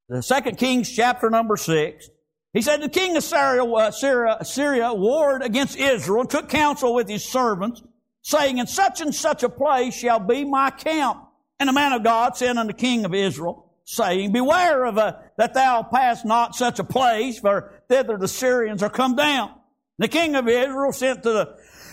The 2 Kings chapter number 6. He said, the king of Syria warred against Israel and took counsel with his servants, saying, in such and such a place shall be my camp. And the man of God said unto the king of Israel, saying, beware of that thou pass not such a place, for thither the Syrians are come down. The king of Israel sent to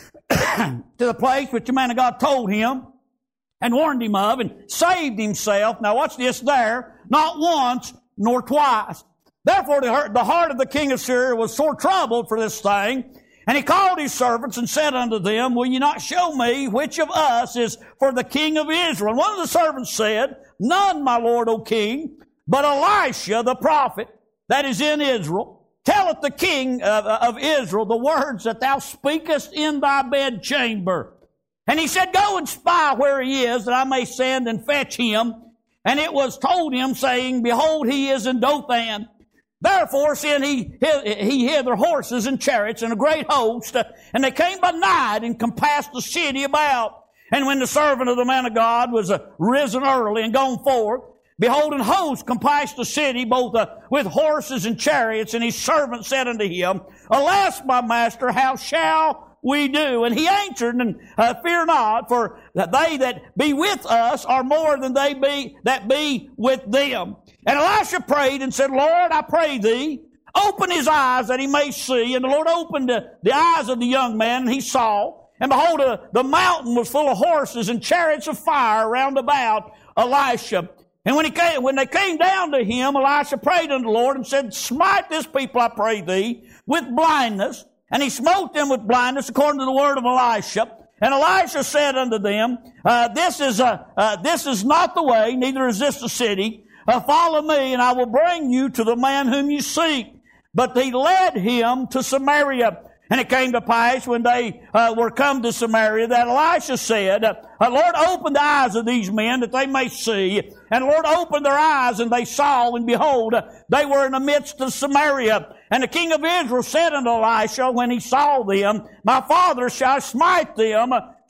the place which the man of God told him, and warned him of, and saved himself. Now watch this there, not once nor twice. Therefore the heart of the king of Syria was sore troubled for this thing. And he called his servants and said unto them, will you not show me which of us is for the king of Israel? And one of the servants said, none, my lord, O king, but Elisha the prophet that is in Israel, telleth the king of Israel the words that thou speakest in thy bedchamber. And he said, go and spy where he is, that I may send and fetch him. And it was told him, saying, behold, he is in Dothan. Therefore sent he hither horses and chariots and a great host, and they came by night and compassed the city about. And when the servant of the man of God was risen early and gone forth, behold, an host compassed the city both with horses and chariots. And his servant said unto him, alas, my master, how shall we do? And he answered, and fear not, for they that be with us are more than they be that be with them. And Elisha prayed and said, Lord, I pray thee, open his eyes that he may see. And the Lord opened the eyes of the young man, and he saw. And behold, the mountain was full of horses and chariots of fire round about Elisha. And when they came down to him, Elisha prayed unto the Lord and said, smite this people, I pray thee, with blindness. And he smote them with blindness according to the word of Elisha. And Elisha said unto them, this is not the way, neither is this the city. Follow me, and I will bring you to the man whom you seek. But he led him to Samaria. And it came to pass when they were come to Samaria that Elisha said, Lord, open the eyes of these men that they may see. And the Lord opened their eyes, and they saw, and behold, they were in the midst of Samaria. And the king of Israel said unto Elisha, when he saw them, my father shall smite them.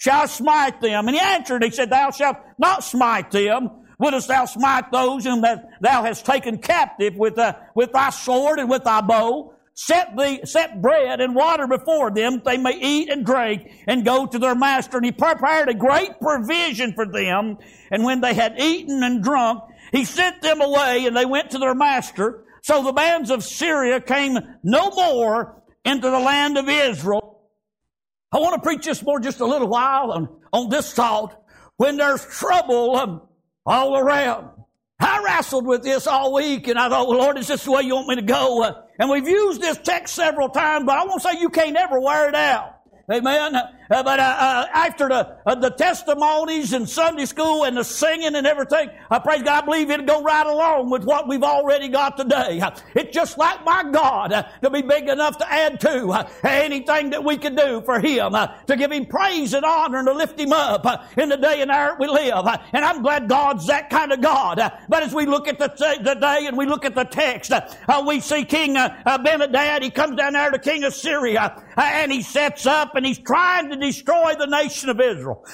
And he answered, he said, thou shalt not smite them. Wouldest thou smite those whom that thou hast taken captive with thy sword and with thy bow? Set bread and water before them, that they may eat and drink and go to their master. And he prepared a great provision for them. And when they had eaten and drunk, he sent them away, and they went to their master. So the bands of Syria came no more into the land of Israel. I want to preach this more just a little while on this thought. When there's trouble all around. I wrestled with this all week, and I thought, well, Lord, is this the way you want me to go? And we've used this text several times, but I won't say you can't ever wear it out. Amen. But after the testimonies and Sunday school and the singing and everything, praise God, I believe it'll go right along with what we've already got today. It's just like my God to be big enough to add to anything that we can do for Him, to give Him praise and honor and to lift Him up in the day and hour we live. And I'm glad God's that kind of God. But as we look at the day and we look at the text, we see King Benhadad. He comes down there to King of Syria, and he sets up and he's trying to destroy the nation of Israel.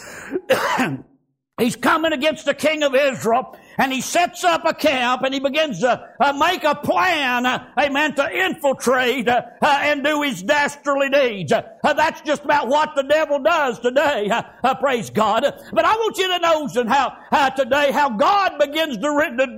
He's coming against the king of Israel, and he sets up a camp, and he begins to make a plan, amen, to infiltrate and do his dastardly deeds. That's just about what the devil does today, praise God. But I want you to notice how today, how God begins to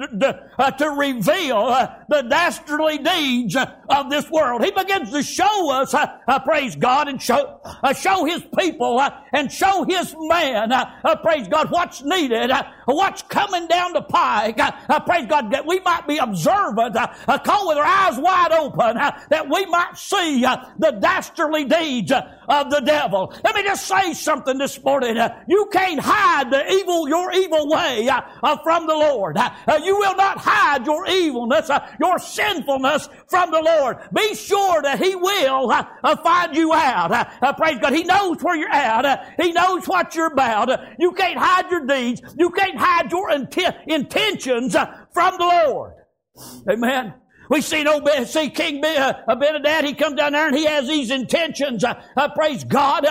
reveal the dastardly deeds of this world. He begins to show us, praise God, and show His people and show His man, praise God, what's needed, what's coming down the pike, praise God, that we might be observant, call with our eyes wide open, that we might see the dastardly deeds of the devil. Let me just say something this morning. You can't hide your evil way from the Lord. You will not hide your evilness, your sinfulness from the Lord. Be sure that He will find you out. Praise God. He knows where you're at. He knows what you're about. You can't hide your deeds. You can't hide your intentions from the Lord. Amen. We see King Benhadad. He comes down there and he has these intentions. Praise God.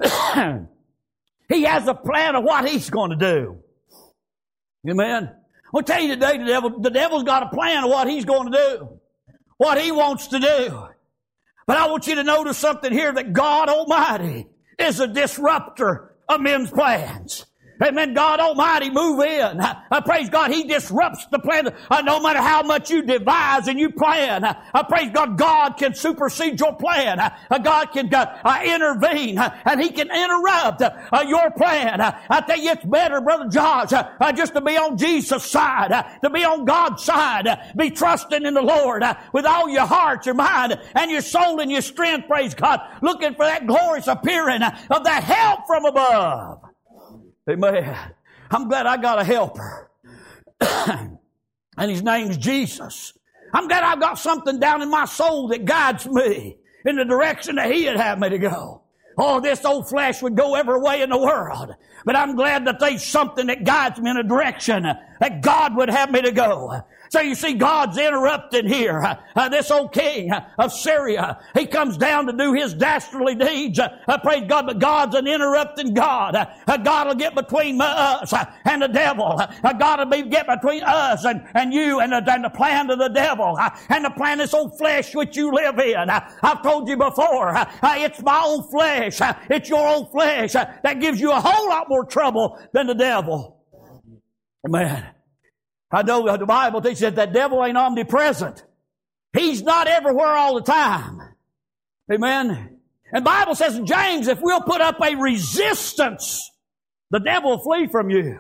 He has a plan of what he's going to do. Amen. I'll tell you today, the devil's got a plan of what he's going to do, what he wants to do. But I want you to notice something here, that God Almighty is a disruptor of men's plans. Amen. God Almighty move in. I praise God. He disrupts the plan. No matter how much you devise and you plan, I praise God, God can supersede your plan. God can intervene and He can interrupt your plan. I tell you, it's better, Brother Josh, just to be on Jesus' side, to be on God's side, be trusting in the Lord with all your heart, your mind, and your soul and your strength, praise God, looking for that glorious appearing of that help from above. Amen. I'm glad I got a helper. And His name's Jesus. I'm glad I've got something down in my soul that guides me in the direction that He'd have me to go. Oh, this old flesh would go every way in the world. But I'm glad that there's something that guides me in a direction that God would have me to go. So you see, God's interrupted here. This old king of Syria, he comes down to do his dastardly deeds. Praise God, but God's an interrupting God. God will get between us and the devil. God will get between us and you and the plan of the devil and the plan of this old flesh which you live in. I've told you before, it's my old flesh. It's your old flesh that gives you a whole lot more trouble than the devil. Amen. I know the Bible teaches that the devil ain't omnipresent. He's not everywhere all the time. Amen. And the Bible says in James, if we'll put up a resistance, the devil will flee from you.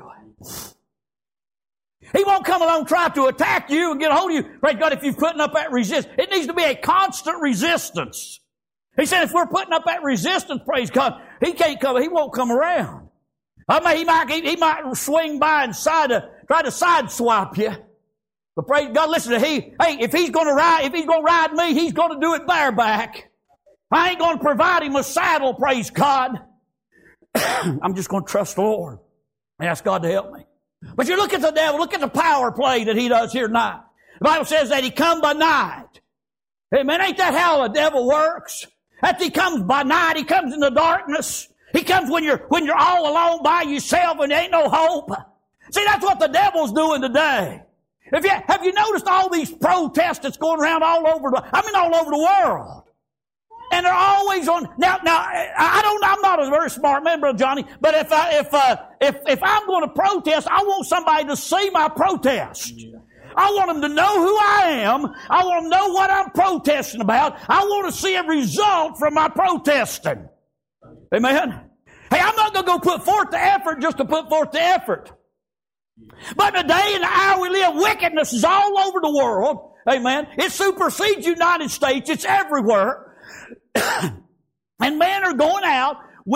He won't come along and try to attack you and get a hold of you. Praise God, if you're putting up that resistance. It needs to be a constant resistance. He said if we're putting up that resistance, praise God, he can't come, he won't come around. I mean, he might swing by and try to sideswipe you. But praise God, listen to if he's going to ride me, he's going to do it bareback. I ain't going to provide him a saddle, praise God. I'm just going to trust the Lord and ask God to help me. But you look at the devil, look at the power play that he does here tonight. The Bible says that he come by night. Amen. Ain't that how the devil works? That he comes by night, he comes in the darkness. He comes when you're all alone by yourself and there ain't no hope. See, that's what the devil's doing today. Have you noticed all these protests that's going around all over the world? And they're always on. Now, I'm not a very smart man, Brother Johnny, but if I'm going to protest, I want somebody to see my protest. I want them to know who I am. I want them to know what I'm protesting about. I want to see a result from my protesting. Amen. Hey, I'm not going to go put forth the effort just to put forth the effort. But the day and the hour we live, wickedness is all over the world. Amen. It supersedes the United States. It's everywhere. And men are going out,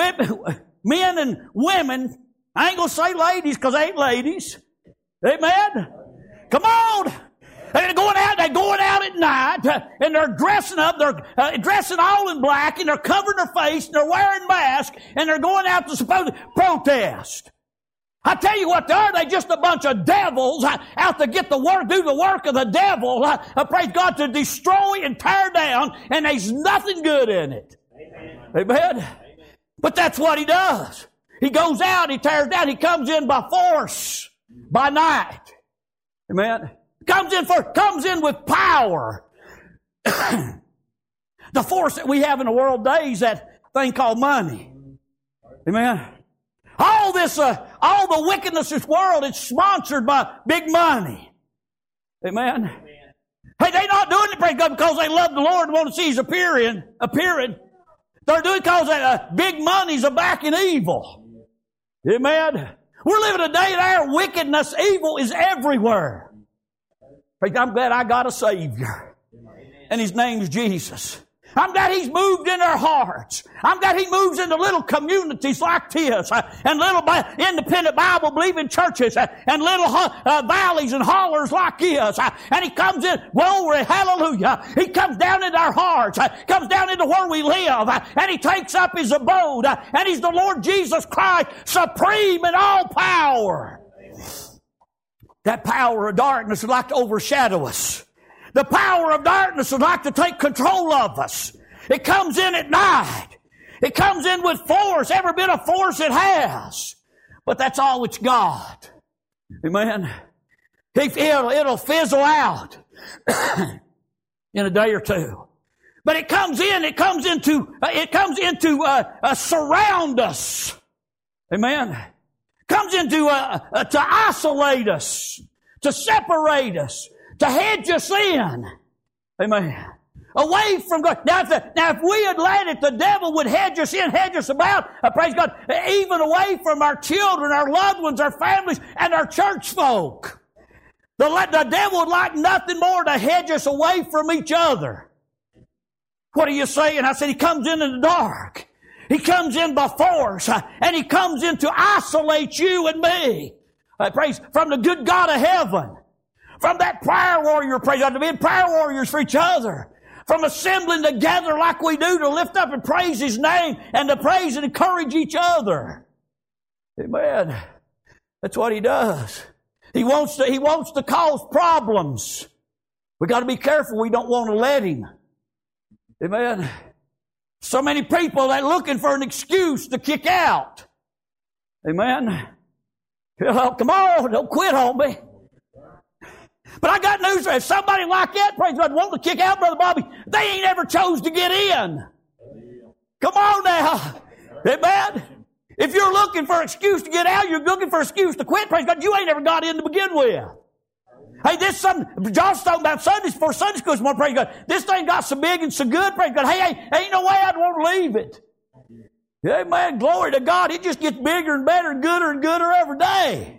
men and women. I ain't going to say ladies because they ain't ladies. Amen. Come on. They're going out at night, and they're dressing up, they're dressing all in black, and they're covering their face, and they're wearing masks, and they're going out to supposed protest. I tell you what, they're just a bunch of devils out to get the work, do the work of the devil, praise God, to destroy and tear down, and there's nothing good in it. Amen. But that's what he does. He goes out, he tears down, he comes in by force, by night. Amen. Comes in with power. The force that we have in the world today is that thing called money. Amen. All the wickedness of this world is sponsored by big money. Amen. Hey, they're not doing it, praise God, because they love the Lord and want to see His appearing. They're doing it because big money's a backing evil. Amen. We're living a day where wickedness, evil is everywhere. I'm glad I got a Savior. And His name's Jesus. I'm glad He's moved in our hearts. I'm glad He moves into little communities like this, and little independent Bible-believing churches, and little valleys and hollers like this. And He comes in, glory, hallelujah. He comes down into our hearts, comes down into where we live, and He takes up His abode, and He's the Lord Jesus Christ, supreme in all power. That power of darkness would like to overshadow us. The power of darkness would like to take control of us. It comes in at night. It comes in with force, every bit of force it has. But that's all it's got. Amen. It'll fizzle out in a day or two. But it comes into surround us. Amen. Comes into to isolate us, to separate us, to hedge us in. Amen. Away from God. Now, if we had let it, the devil would hedge us in, hedge us about, praise God, even away from our children, our loved ones, our families, and our church folk. The devil would like nothing more to hedge us away from each other. What are you saying? I said, he comes in the dark. He comes in by force, and he comes in to isolate you and me. Praise from the good God of heaven. From that prayer warrior, praise God, to be prayer warriors for each other. From assembling together like we do to lift up and praise His name and to praise and encourage each other. Amen. That's what He does. He wants to cause problems. We got to be careful. We don't want to let Him. Amen. So many people that are looking for an excuse to kick out. Amen. Come on, don't quit on me. But I got news for you. If somebody like that, praise God, wanting to kick out, Brother Bobby, they ain't ever chose to get in. Come on now. Amen. If you're looking for an excuse to get out, you're looking for an excuse to quit, praise God, you ain't ever got in to begin with. Hey, this something, John's talking about Sundays for Sunday school this morning, praise God. This thing got so big and so good, praise God. Hey, ain't no way I'd want to leave it. Amen. Glory to God. It just gets bigger and better and gooder every day.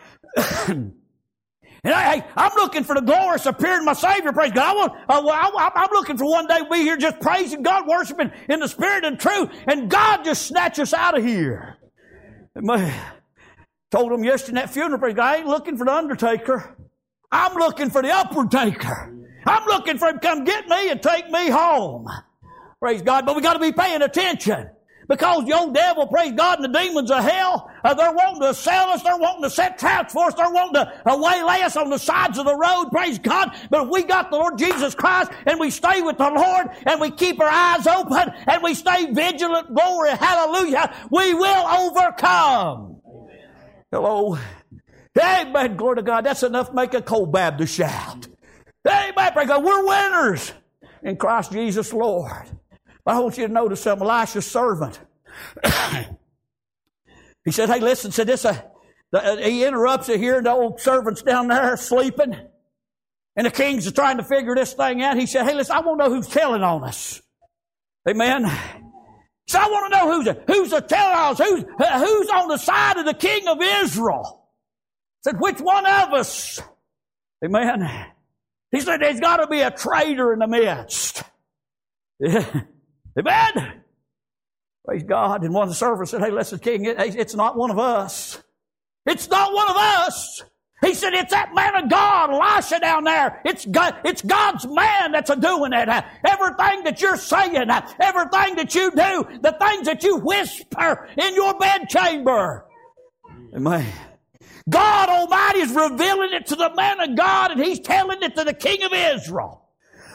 And I'm looking for the glorious appearing of my Savior, praise God. I'm looking for one day to be here just praising God, worshiping in the Spirit and truth, and God just snatch us out of here. Amen. Told him yesterday in that funeral, praise God, I ain't looking for the undertaker. I'm looking for the upward taker. I'm looking for him to come get me and take me home. Praise God. But we got to be paying attention. Because the old devil, praise God, and the demons of hell, they're wanting to sell us, they're wanting to set traps for us, they're wanting to waylay us on the sides of the road, praise God. But if we got the Lord Jesus Christ and we stay with the Lord and we keep our eyes open and we stay vigilant, glory, hallelujah, we will overcome. Hello. Amen, glory to God. That's enough to make a cold Baptist shout. Amen, praise God. We're winners in Christ Jesus Lord. I want you to notice something. Elisha's servant. He said, hey, listen, said this, he interrupts it here, and the old servant's down there sleeping. And the king's trying to figure this thing out. He said, hey, listen, I want to know who's telling on us. Amen. So I want to know who's telling on us, who's on the side of the king of Israel. He said, which one of us? Amen. He said, there's got to be a traitor in the midst. Amen. Praise God. And one of the servants said, hey, listen, king, it's not one of us. It's not one of us. He said, it's that man of God, Elisha down there. It's God's man that's doing that. Everything that you're saying, everything that you do, the things that you whisper in your bedchamber. Amen. God Almighty is revealing it to the man of God, and He's telling it to the king of Israel.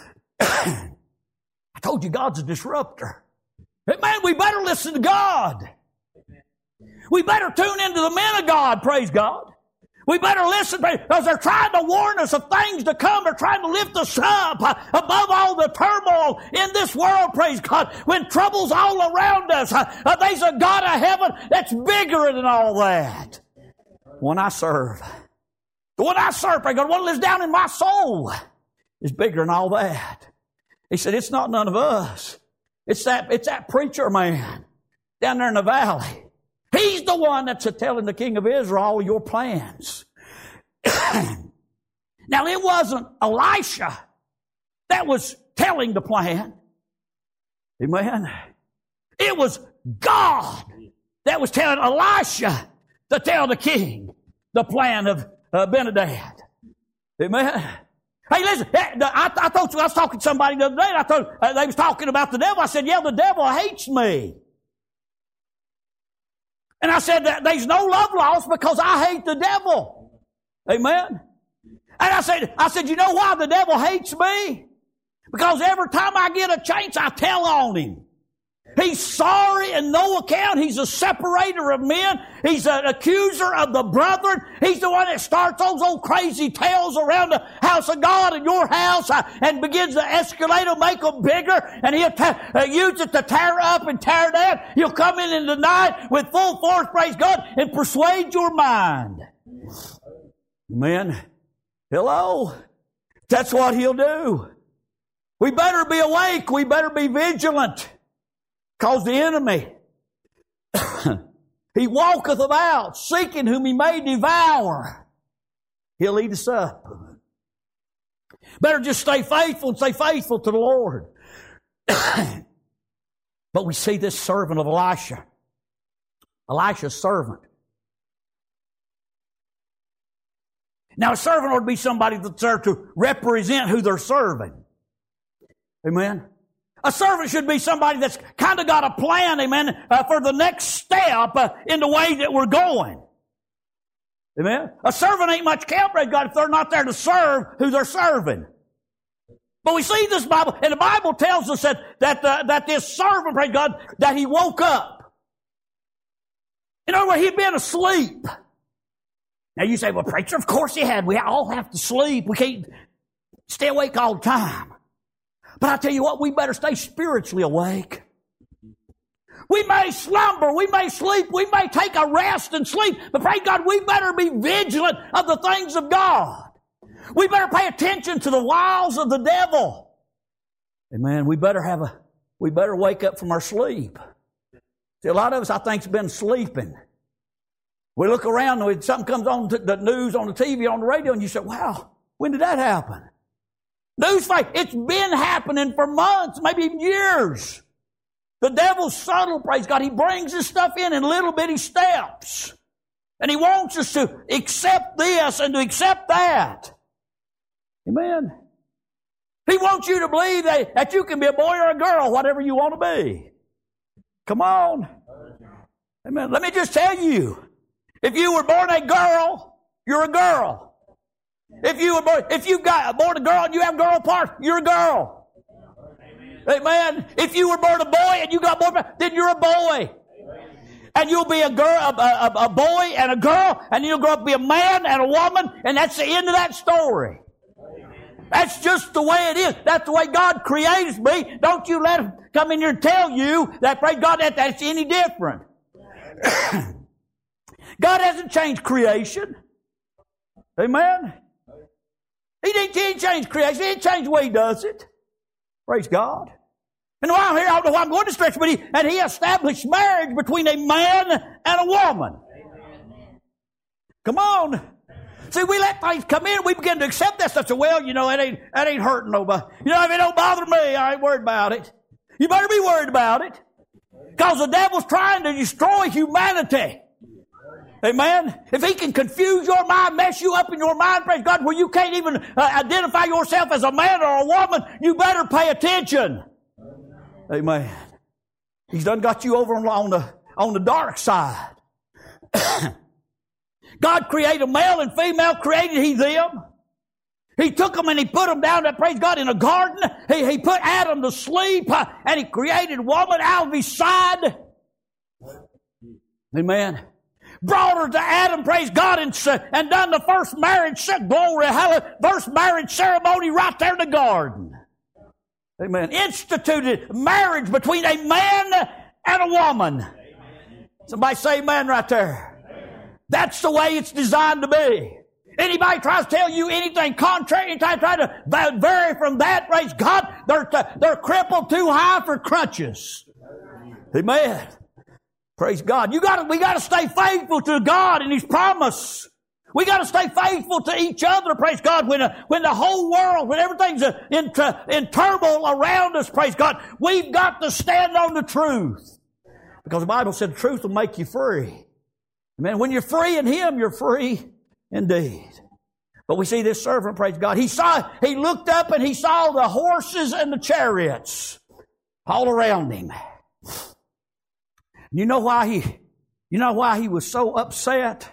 I told you God's a disruptor. Man, we better listen to God. We better tune into the men of God, praise God. We better listen because they're trying to warn us of things to come. They're trying to lift us up above all the turmoil in this world, praise God. When trouble's all around us, there's a God of heaven that's bigger than all that. One I serve. The one I serve, praise God, one that lives down in my soul is bigger than all that. He said, it's not none of us. It's that preacher man down there in the valley. He's the one that's telling the king of Israel all your plans. Now, it wasn't Elisha that was telling the plan. Amen. It was God that was telling Elisha to tell the king the plan of Ben-Hadad. Amen. Hey, listen, I told you, I was talking to somebody the other day, and I thought they was talking about the devil. I said, yeah, the devil hates me. And I said, there's no love lost because I hate the devil. Amen. And I said, you know why the devil hates me? Because every time I get a chance, I tell on him. He's sorry and no account. He's a separator of men. He's an accuser of the brethren. He's the one that starts those old crazy tales around the house of God and your house and begins to escalate them, make them bigger, and he'll use it to tear up and tear down. He'll come in the night with full force, praise God, and persuade your mind. Amen. Hello? That's what he'll do. We better be awake. We better be vigilant. Because the enemy, he walketh about, seeking whom he may devour. He'll eat us up. Better just stay faithful and stay faithful to the Lord. But we see this servant of Elisha. Elisha's servant. Now, a servant ought to be somebody that's there to represent who they're serving. Amen. A servant should be somebody that's kind of got a plan, amen, for the next step in the way that we're going. Amen. A servant ain't much count, praise God, if they're not there to serve who they're serving. But we see this Bible, and the Bible tells us that this servant, praise God, that he woke up. In other words, he'd been asleep. Now you say, well, preacher, of course he had. We all have to sleep. We can't stay awake all the time. But I tell you what, we better stay spiritually awake. We may slumber, we may sleep, we may take a rest and sleep, but praise God, we better be vigilant of the things of God. We better pay attention to the wiles of the devil. Amen. We better wake up from our sleep. See, a lot of us, I think, has been sleeping. We look around and something comes on the news, on the TV, on the radio, and you say, wow, when did that happen? Newsflash, it's been happening for months, maybe even years. The devil's subtle, praise God. He brings this stuff in little bitty steps. And he wants us to accept this and to accept that. Amen. He wants you to believe that you can be a boy or a girl, whatever you want to be. Come on. Amen. Let me just tell you, if you were born a girl, you're a girl. If you got born a girl and you have girl parts, you're a girl. Amen. If you were born a boy and you got born, then you're a boy. And you'll be a girl, a boy and a girl, and you'll grow up to be a man and a woman, and that's the end of that story. That's just the way it is. That's the way God created me. Don't you let him come in here and tell you that, praise God, that's any different. God hasn't changed creation. Amen. He didn't change creation. He didn't change the way he does it. Praise God. And while I'm here, I don't know why I'm going to stretch, but he established marriage between a man and a woman. Come on. See, we let things come in, we begin to accept that stuff. So, well, that ain't hurting nobody. If it don't bother me, I ain't worried about it. You better be worried about it. Because the devil's trying to destroy humanity. Amen. If he can confuse your mind, mess you up in your mind, praise God, where you can't even identify yourself as a man or a woman, you better pay attention. Amen. He's done got you over on the dark side. God created male and female, created he them. He took them and he put them down there, praise God, in a garden. He put Adam to sleep and he created woman out of his side. Amen. Brought her to Adam, praise God, and done the first marriage, glory, hallelujah, first marriage ceremony right there in the garden. Amen. Instituted marriage between a man and a woman. Somebody say amen right there. That's the way it's designed to be. Anybody tries to tell you anything contrary, anytime try to vary from that, praise God, they're crippled too high for crutches. Amen. Praise God. We got to stay faithful to God and His promise. We got to stay faithful to each other, praise God, when the whole world, when everything's in turmoil around us, praise God, we've got to stand on the truth. Because the Bible said the truth will make you free. Amen. When you're free in Him, you're free indeed. But we see this servant, praise God. He looked up and he saw the horses and the chariots all around him. You know why he was so upset?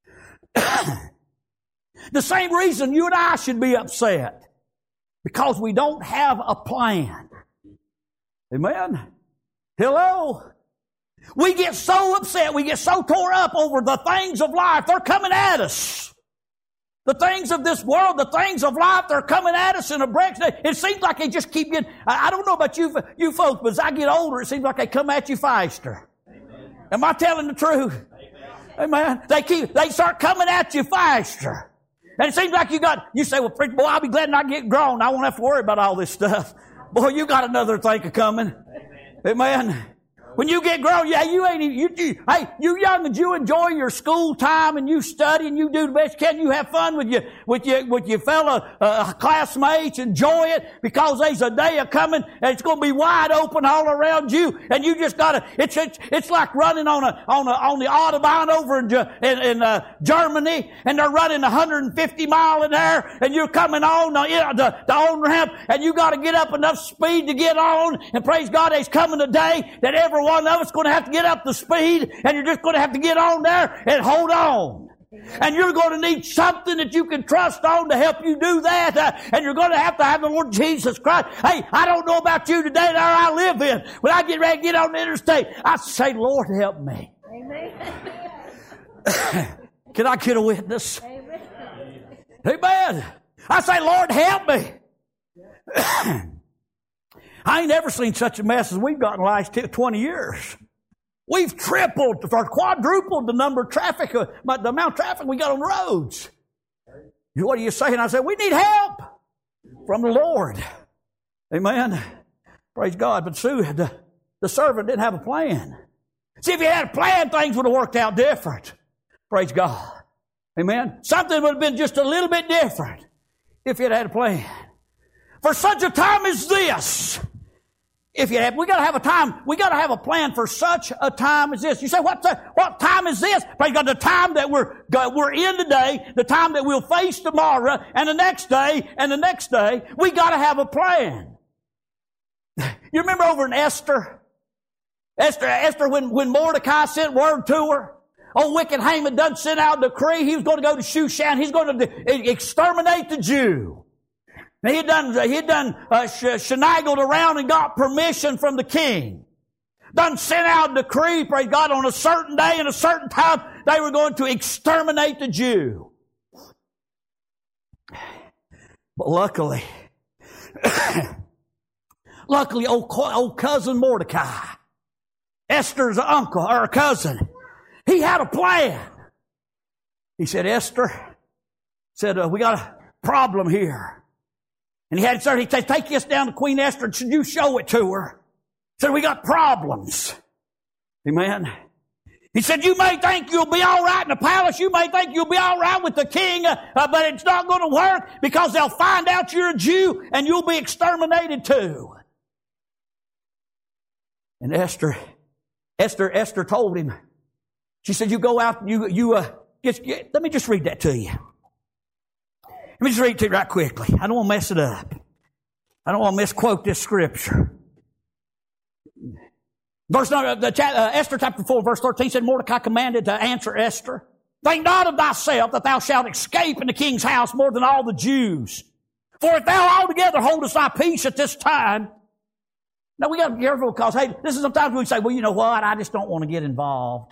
The same reason you and I should be upset. Because we don't have a plan. Amen? Hello? We get so upset, we get so tore up over the things of life. They're coming at us. The things of this world, the things of life, they're coming at us in a breakdown. It seems like they just keep getting, I don't know about you folks, but as I get older, it seems like they come at you faster. Amen. Am I telling the truth? Amen. They start coming at you faster. And it seems like you say, well, preacher, boy, I'll be glad when I get grown. I won't have to worry about all this stuff. Boy, you got another thing coming. Amen. When you get grown, yeah, you ain't even, hey, you young and you enjoy your school time and you study and you do the best you can. You have fun with your fellow classmates. Enjoy it because there's a day coming and it's going to be wide open all around you. And you just gotta, it's like running on the Autobahn over in Germany, and they're running 150 mile in there, and you're coming on the on-ramp, and you gotta get up enough speed to get on. And praise God, there's coming a day that everyone of us going to have to get up to speed, and you're just going to have to get on there and hold on. And you're going to need something that you can trust on to help you do that. And you're going to have the Lord Jesus Christ. Hey, I don't know about you today, there I live in. When I get ready to get on the interstate, I say, Lord, help me. Amen. Can I get a witness? Amen. Amen. I say, Lord, help me. I ain't ever seen such a mess as we've got in the last 20 years. We've tripled or quadrupled the number of traffic, the amount of traffic we got on the roads. What are you saying? I said, we need help from the Lord. Amen. Praise God. But Sue, the servant didn't have a plan. See, if he had a plan, things would have worked out different. Praise God. Amen. Something would have been just a little bit different if he had a plan. For such a time as this, we got to have a time. We got to have a plan for such a time as this. You say, what time is this? Praise God, the time that we're in today, the time that we'll face tomorrow, and the next day, and the next day. We got to have a plan. You remember over in Esther, when Mordecai sent word to her, old wicked Haman done sent out a decree. He was going to go to Shushan. He's going to exterminate the Jew. Now, he'd done shenagled around and got permission from the king. Done sent out a decree, praise God, on a certain day and a certain time they were going to exterminate the Jew. But luckily, old cousin Mordecai, Esther's uncle or cousin, he had a plan. He said, Esther, we got a problem here. And he said, take this down to Queen Esther and should you show it to her? He said, we got problems. Amen. He said, you may think you'll be all right in the palace. You may think you'll be all right with the king, but it's not going to work because they'll find out you're a Jew and you'll be exterminated too. And Esther told him, she said, you go out, let me just read that to you. Let me just read it to you right quickly. I don't want to mess it up. I don't want to misquote this scripture. Esther chapter 4, verse 13 said, Mordecai commanded to answer Esther, think not of thyself that thou shalt escape in the king's house more than all the Jews. For if thou altogether holdest thy peace at this time. Now we got to be careful because, hey, this is sometimes we say, well, you know what? I just don't want to get involved.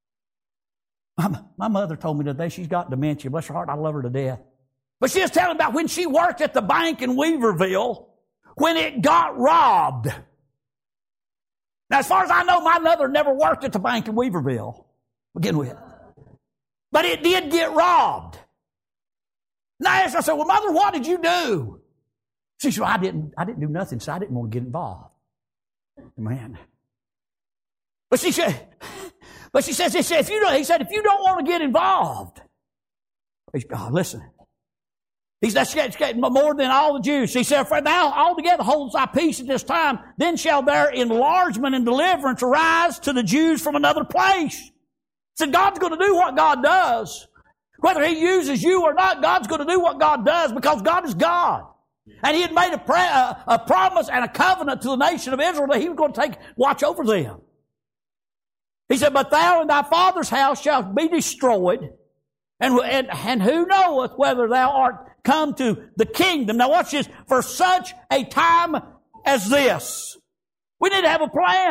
My mother told me today she's got dementia. Bless her heart, I love her to death. But she was telling about when she worked at the bank in Weaverville, when it got robbed. Now, as far as I know, my mother never worked at the bank in Weaverville, begin with. But it did get robbed. And I asked her, I said, well, Mother, what did you do? She said, well, I didn't do nothing, so I didn't want to get involved. Man. But she says, if you don't want to get involved, praise God, listen. He said, that's more than all the Jews. He said, for thou altogether holds thy peace at this time, then shall there enlargement and deliverance arise to the Jews from another place. He said, God's going to do what God does. Whether He uses you or not, God's going to do what God does because God is God. And He had made a promise and a covenant to the nation of Israel that He was going to watch over them. He said, but thou and thy father's house shalt be destroyed, and who knoweth whether thou art come to the kingdom. Now watch this. For such a time as this. We need to have a plan.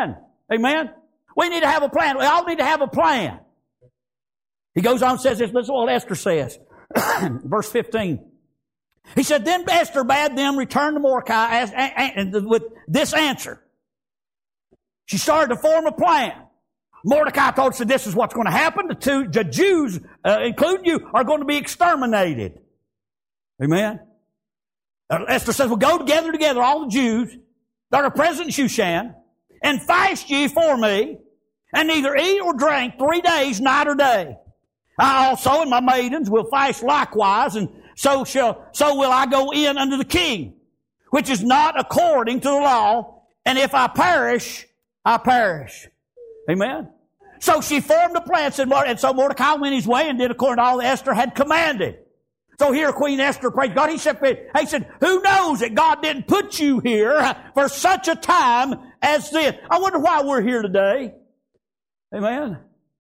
Amen? We need to have a plan. We all need to have a plan. He goes on and says this. Listen to what Esther says. Verse 15. He said, then Esther bade them return to Mordecai with this answer. She started to form a plan. Mordecai told her, this is what's going to happen. The Jews, including you, are going to be exterminated. Amen? Esther says, well, go together, all the Jews that are present in Shushan, and fast ye for me, and neither eat or drink 3 days, night or day. I also and my maidens will fast likewise, and so will I go in unto the king, which is not according to the law, and if I perish, I perish. Amen? So she formed a plan, and so Mordecai went his way and did according to all that Esther had commanded. So here Queen Esther, praise God, he said, who knows that God didn't put you here for such a time as this? I wonder why we're here today. Amen?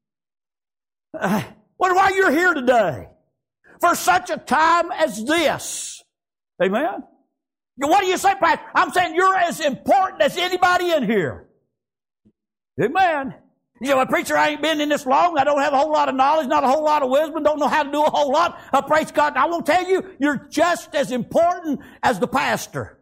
Wonder why you're here today. For such a time as this. Amen? What do you say, Pastor? I'm saying you're as important as anybody in here. Amen? You know, preacher, I ain't been in this long. I don't have a whole lot of knowledge, not a whole lot of wisdom, don't know how to do a whole lot. Praise God. I won't tell you, you're just as important as the pastor.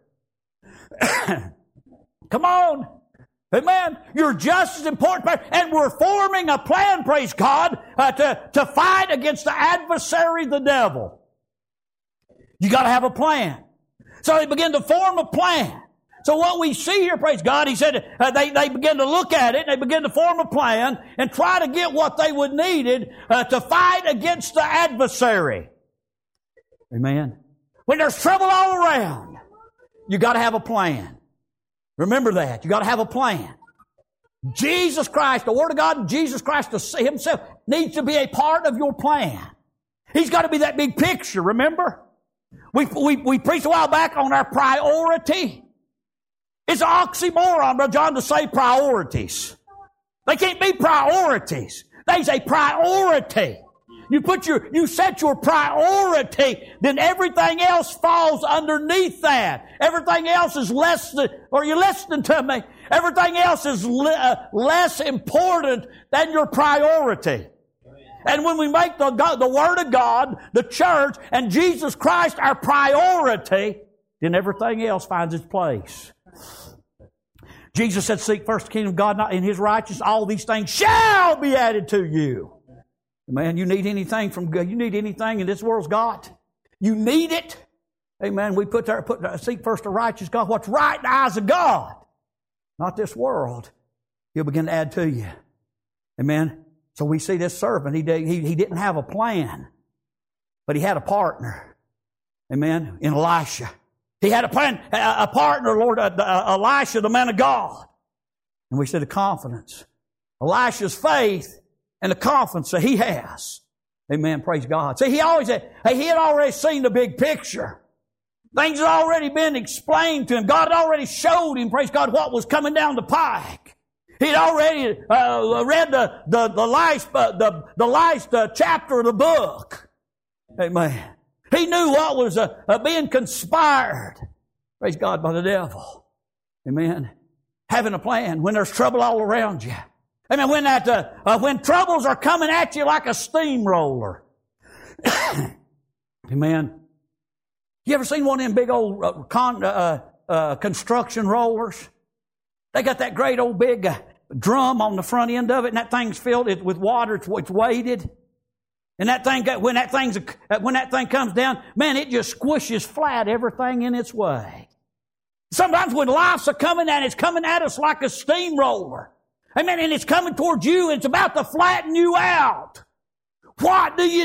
Come on. Amen. You're just as important. And we're forming a plan, praise God, to fight against the adversary, the devil. You got to have a plan. So they begin to form a plan. So what we see here, praise God, he said they begin to look at it, and they begin to form a plan and try to get what they would needed to fight against the adversary. Amen. When there's trouble all around, you got to have a plan. Remember that. You got to have a plan. Jesus Christ, the Word of God, Jesus Christ Himself needs to be a part of your plan. He's got to be that big picture, remember? We preached a while back on our priority. It's an oxymoron, Brother John, to say priorities. They can't be priorities. There's a priority. You set your priority, then everything else falls underneath that. Everything else is less than, are you listening to me? Everything else is less important than your priority. And when we make the Word of God, the church, and Jesus Christ our priority, then everything else finds its place. Jesus said, seek first the kingdom of God and His righteousness, all these things shall be added to you. Man, you need anything from God. You need anything in this world's got. You need it. Amen. We seek first the righteous God. What's right in the eyes of God. Not this world. He'll begin to add to you. Amen. So we see this servant. He didn't have a plan, but he had a partner. Amen. In Elisha. He had a plan, a partner, Lord, Elisha, the man of God. And we see the confidence. Elisha's faith and the confidence that he has. Amen. Praise God. See, he had already seen the big picture. Things had already been explained to him. God had already showed him, praise God, what was coming down the pike. He'd already read the last chapter of the book. Amen. He knew what was being conspired, praise God, by the devil. Amen. Having a plan when there's trouble all around you. Amen. When troubles are coming at you like a steamroller. Amen. You ever seen one of them big old construction rollers? They got that great old big drum on the front end of it, and that thing's filled with water. It's weighted. And that thing, when that thing comes down, man, it just squishes flat everything in its way. Sometimes when life's coming at it's coming at us like a steamroller. Amen. And it's coming towards you, and it's about to flatten you out. What do?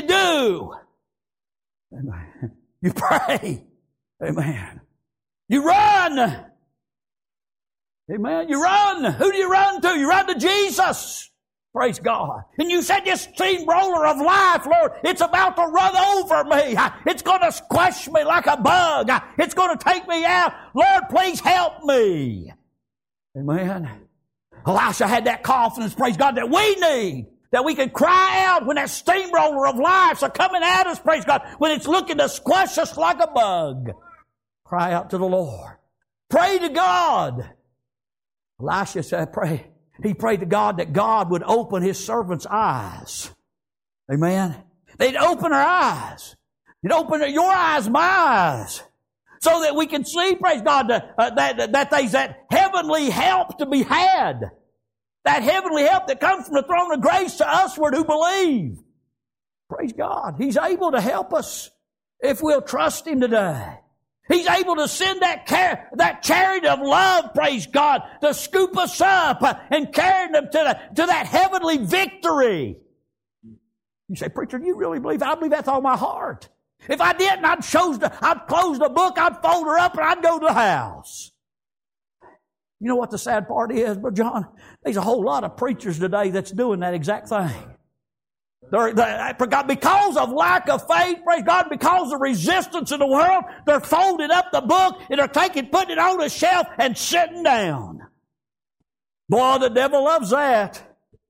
Amen. You pray. Amen. You run. Amen. You run. Who do you run to? You run to Jesus. Praise God. And you said this steamroller of life, Lord, it's about to run over me. It's going to squash me like a bug. It's going to take me out. Lord, please help me. Amen. Elisha had that confidence, praise God, that we need. That we can cry out when that steamroller of life's coming at us, praise God, when it's looking to squash us like a bug. Cry out to the Lord. Pray to God. Elisha said, pray. he prayed to God that God would open his servant's eyes. Amen. They'd open our eyes. He'd open your eyes, my eyes, so that we can see, praise God, that there's that heavenly help to be had. That heavenly help that comes from the throne of grace to usward who believe. Praise God. He's able to help us if we'll trust Him today. He's able to send that chariot of love, praise God, to scoop us up and carry them to that heavenly victory. You say, preacher, do you really believe? I believe that's all my heart. If I didn't, I'd close the book, I'd fold her up, and I'd go to the house. You know what the sad part is, Brother John? There's a whole lot of preachers today that's doing that exact thing. Because of lack of faith, praise God, because of resistance in the world, they're folding up the book and they're putting it on a shelf and sitting down. Boy, the devil loves that.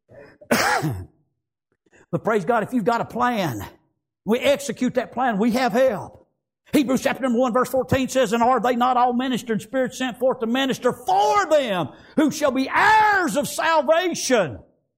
But praise God, if you've got a plan, we execute that plan, we have help. Hebrews chapter number 1 verse 14 says, and are they not all ministered spirits sent forth to minister for them who shall be heirs of salvation?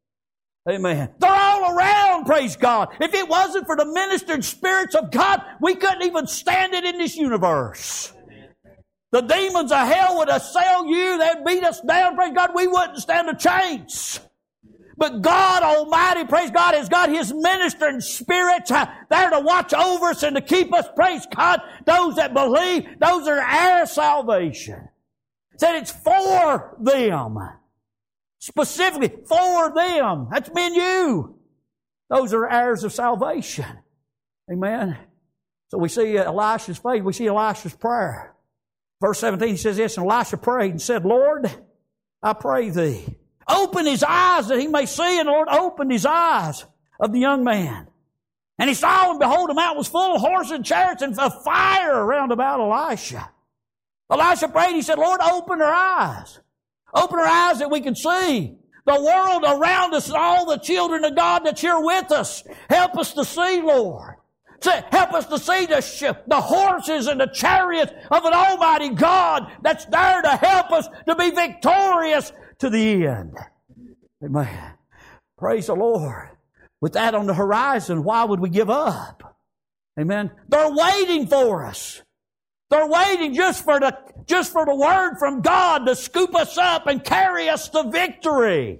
Amen. They're all around, praise God. If it wasn't for the ministered spirits of God, we couldn't even stand it in this universe. The demons of hell would assail you. They'd beat us down, praise God. We wouldn't stand a chance. But God Almighty, praise God, has got His ministering spirits there to watch over us and to keep us, praise God, those that believe, those that are heirs of salvation. Said it's for them. Specifically for them. That's me and you. Those are heirs of salvation. Amen. So we see Elisha's faith. We see Elisha's prayer. Verse 17 he says this, and Elisha prayed and said, Lord, I pray Thee, open his eyes that he may see. And the Lord opened his eyes of the young man. And he saw, and behold, the mountain was full of horses and chariots and of fire round about Elisha. Elisha prayed, he said, Lord, open our eyes. Open our eyes that we can see the world around us and all the children of God that's here with us. Help us to see, Lord. Help us to see the horses and the chariots of an almighty God that's there to help us to be victorious to the end. Amen. Praise the Lord. With that on the horizon, why would we give up? Amen. They're waiting for us. They're waiting just for the word from God to scoop us up and carry us to victory.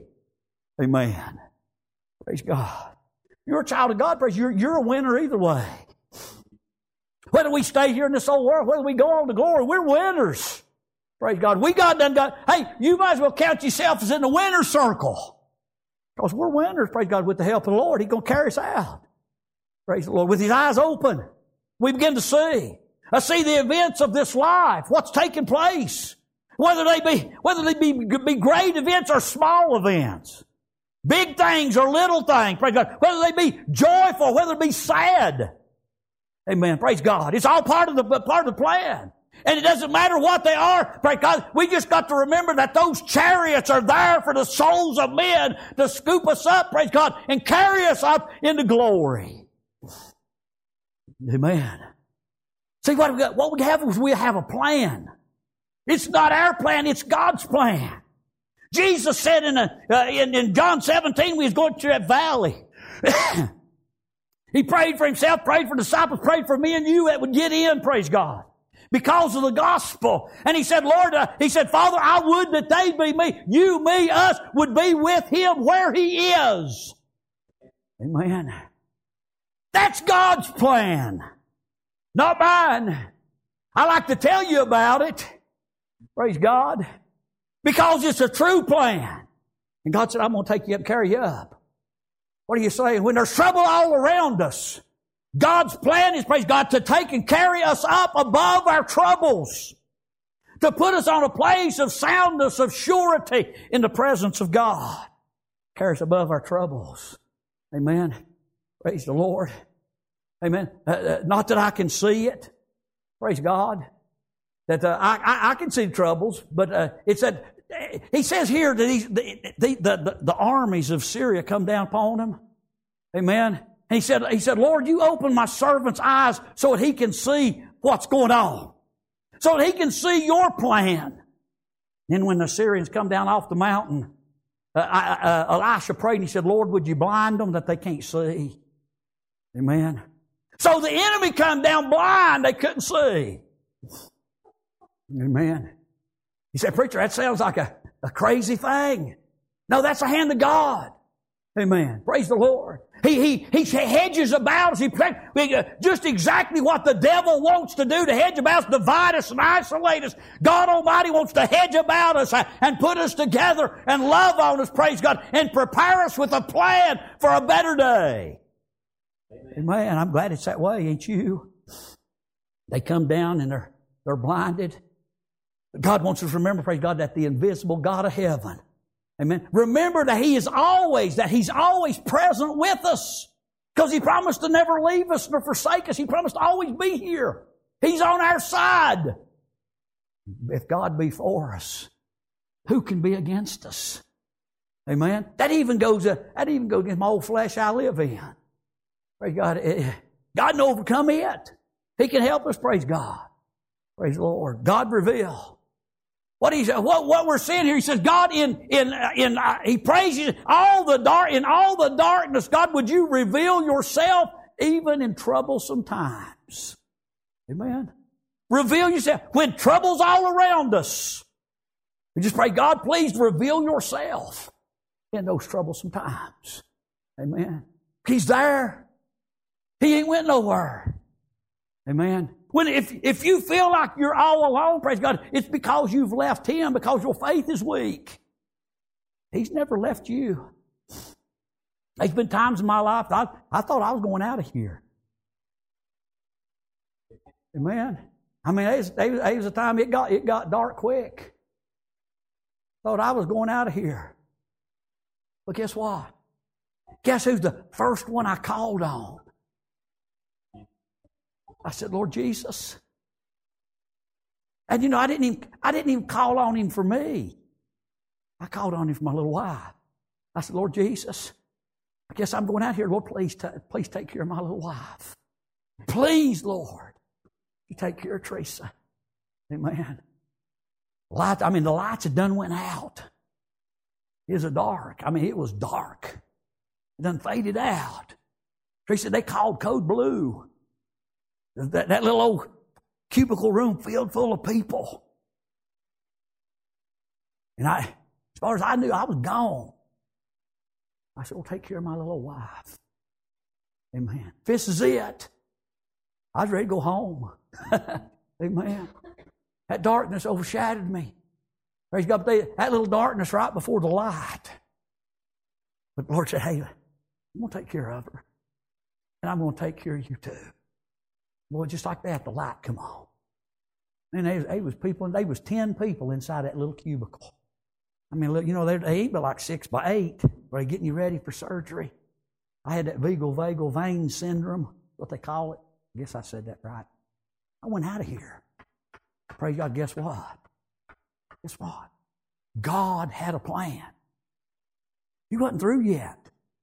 Amen. Praise God. You're a child of God, praise. You're a winner either way. Whether we stay here in this old world, whether we go on to glory, we're winners. Praise God. Hey, you might as well count yourself as in the winner's circle. Because we're winners, praise God, with the help of the Lord. He's going to carry us out. Praise the Lord. With His eyes open, we begin to see. I see the events of this life, what's taking place. Whether they be great events or small events. Big things or little things, praise God. Whether they be joyful, whether it be sad. Amen. Praise God. It's all part of the plan. And it doesn't matter what they are, praise God. We just got to remember that those chariots are there for the souls of men to scoop us up, praise God, and carry us up into glory. Amen. See, what we have is we have a plan. It's not our plan, it's God's plan. Jesus said in John 17, we was going through that valley. He prayed for Himself, prayed for disciples, prayed for me and you that would get in, praise God, because of the gospel. And He said, Lord, He said, Father, I would that they be me. You, me, us would be with Him where He is. Amen. That's God's plan. Not mine. I like to tell you about it. Praise God. Because it's a true plan. And God said, I'm going to take you up and carry you up. What are you saying? When there's trouble all around us, God's plan is, praise God, to take and carry us up above our troubles. To put us on a place of soundness, of surety in the presence of God. Carry us above our troubles. Amen. Praise the Lord. Amen. Not that I can see it. Praise God. That I can see the troubles, but it's that He says here that the armies of Syria come down upon him. Amen. And he said, Lord, you open my servant's eyes so that he can see what's going on. So that he can see your plan. Then when the Syrians come down off the mountain, Elisha prayed and he said, Lord, would you blind them that they can't see? Amen. So the enemy come down blind. They couldn't see. Amen. He said, preacher, that sounds like a crazy thing. No, that's the hand of God. Amen. Praise the Lord. He hedges about us. He just exactly what the devil wants to do, to hedge about us, divide us and isolate us. God Almighty wants to hedge about us and put us together and love on us, praise God, and prepare us with a plan for a better day. Amen. I'm glad it's that way, ain't you? They come down and they're blinded. God wants us to remember, praise God, that the invisible God of heaven, amen. Remember that He's always present with us, because He promised to never leave us nor forsake us. He promised to always be here. He's on our side. If God be for us, who can be against us? Amen. That even goes against my old flesh I live in. Praise God. God can overcome it. He can help us. Praise God. Praise the Lord. God reveal. What we're seeing here, he says, God he praises in all the darkness, God, would you reveal yourself even in troublesome times? Amen. Reveal yourself when trouble's all around us. We just pray, God, please reveal yourself in those troublesome times. Amen. He's there. He ain't went nowhere. Amen. If you feel like you're all alone, praise God, it's because you've left Him, because your faith is weak. He's never left you. There's been times in my life I thought I was going out of here. Amen. I mean, there was a time it got dark quick. Thought I was going out of here. But guess what? Guess who's the first one I called on? I said, Lord Jesus. And I didn't even call on Him for me. I called on Him for my little wife. I said, Lord Jesus, I guess I'm going out here. Lord, please take care of my little wife. Please, Lord, you take care of Teresa. Amen. The lights had done went out. It was dark. It was dark. It done faded out. Teresa, they called code blue. That little old cubicle room filled full of people. And as far as I knew, I was gone. I said, well, take care of my little wife. Amen. If this is it, I was ready to go home. Amen. That darkness overshadowed me. Praise God. That little darkness right before the light. But the Lord said, hey, I'm going to take care of her. And I'm going to take care of you too. Boy, just like that, the light come on. And there was people, and there was 10 people inside that little cubicle. They ain't but like 6 by 8. They're getting you ready for surgery. I had that vagal vein syndrome, what they call it. I guess I said that right. I went out of here. Praise God, guess what? Guess what? God had a plan. He wasn't through yet.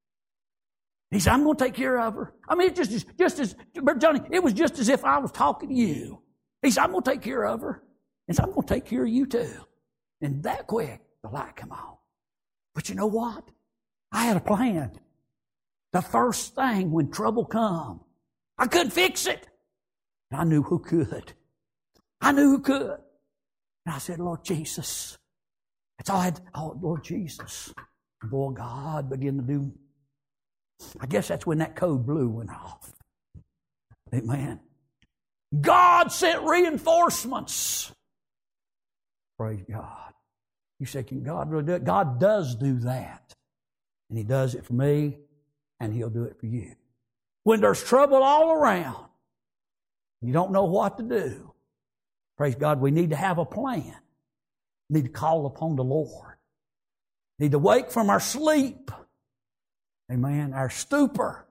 He said, I'm going to take care of her. It's just as, Johnny, it was just as if I was talking to you. He said, I'm going to take care of her. And so I'm going to take care of you too. And that quick, the light come on. But you know what? I had a plan. The first thing when trouble come, I couldn't fix it. And I knew who could. I knew who could. And I said, Lord Jesus. That's all I had. Oh, Lord Jesus. And boy, God began to do. I guess that's when that code blue went off. Amen. God sent reinforcements. Praise God. You say, can God really do it? God does do that. And He does it for me, and He'll do it for you. When there's trouble all around, you don't know what to do. Praise God, we need to have a plan. We need to call upon the Lord. We need to wake from our sleep. Amen. Our stupor.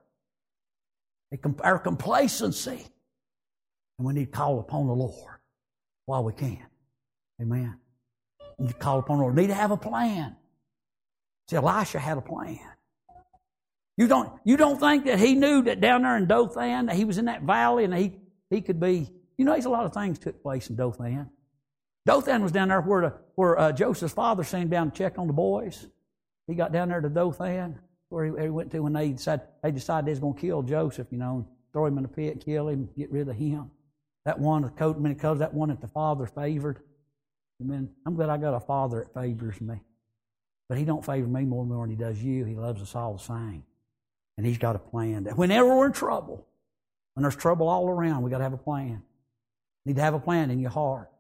Our complacency. And we need to call upon the Lord while we can. Amen. We need to call upon the Lord. We need to have a plan. See, Elisha had a plan. You don't think that he knew that down there in Dothan, that he was in that valley and he could be. There's a lot of things took place in Dothan. Dothan was down there where Joseph's father sent him down to check on the boys. He got down there to Dothan, where he went to when they decided they was going to kill Joseph, throw him in the pit, kill him, get rid of him. That one, the coat, many colors, that one that the Father favored. Amen. I'm glad I got a Father that favors me. But He don't favor me more than He does you. He loves us all the same. And He's got a plan. That whenever we're in trouble, when there's trouble all around, we got to have a plan. You need to have a plan in your heart.